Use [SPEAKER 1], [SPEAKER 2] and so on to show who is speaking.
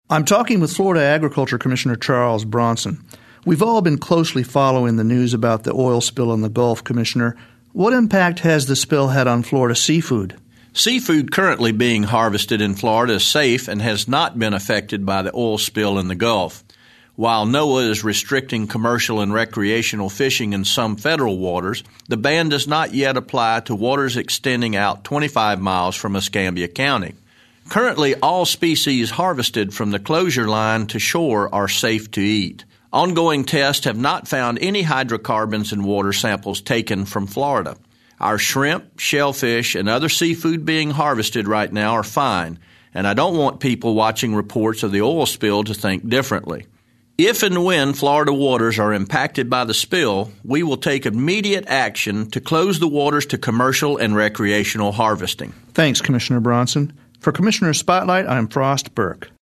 [SPEAKER 1] I'm talking with Florida Agriculture Commissioner Charles Bronson. We've all been closely following the news about the oil spill in the Gulf, Commissioner. What impact has the spill had on Florida seafood?
[SPEAKER 2] Seafood currently being harvested in Florida is safe and has not been affected by the oil spill in the Gulf. While NOAA is restricting commercial and recreational fishing in some federal waters, the ban does not yet apply to waters extending out 25 miles from Escambia County. Currently, all species harvested from the closure line to shore are safe to eat. Ongoing tests have not found any hydrocarbons in water samples taken from Florida. Our shrimp, shellfish, and other seafood being harvested right now are fine, and I don't want people watching reports of the oil spill to think differently. If and when Florida waters are impacted by the spill, we will take immediate action to close the waters to commercial and recreational harvesting.
[SPEAKER 1] Thanks, Commissioner Bronson. For Commissioner Spotlight, I'm Frost Burke.